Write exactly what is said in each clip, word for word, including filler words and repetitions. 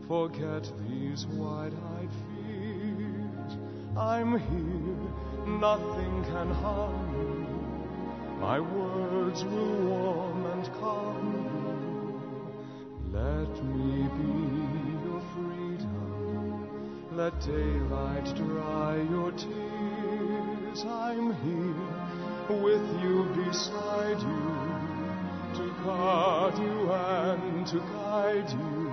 Forget these wide-eyed fears. I'm here, nothing can harm you. My words will warm and calm you. Let me be your freedom. Let daylight dry your tears. I'm here, with you beside you, to guard you and to guide you.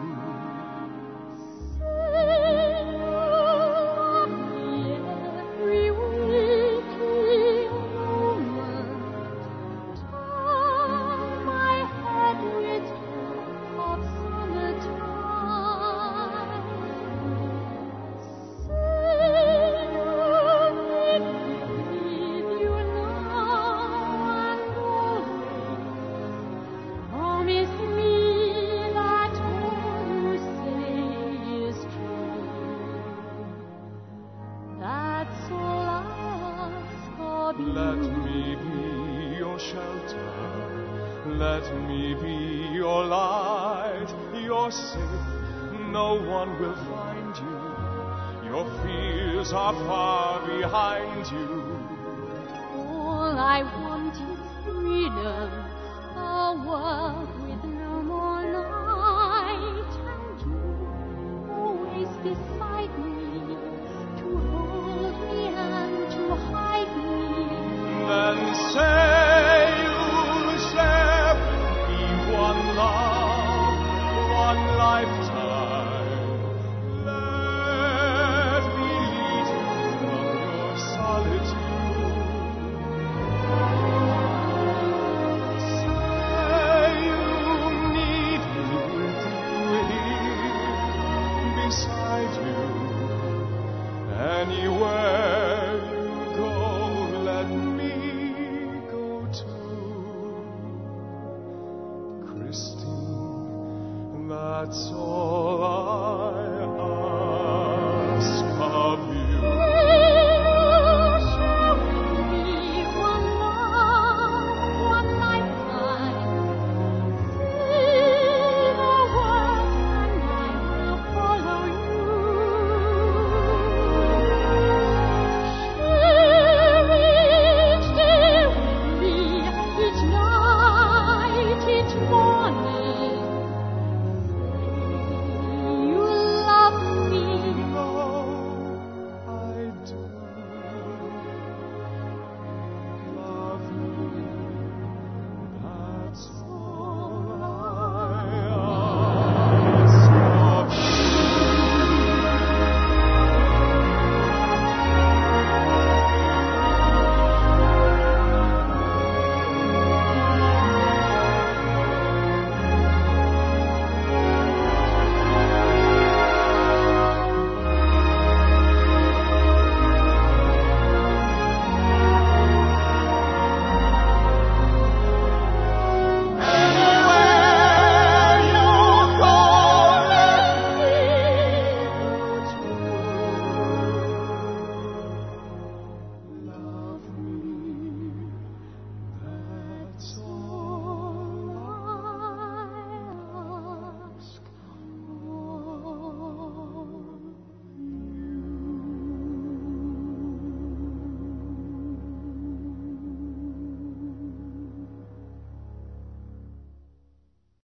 Let me be your shelter, let me be your light. You're safe, no one will find you. Your fears are far behind you. All I want is freedom, a world with no more night, and you always beside me, to hold me and to hide me. Then say you'll share with me one love, one lifetime. Let me lead you from your solitude. Say you need me with you here, beside you. Anywhere you go, let me Christine, that's all I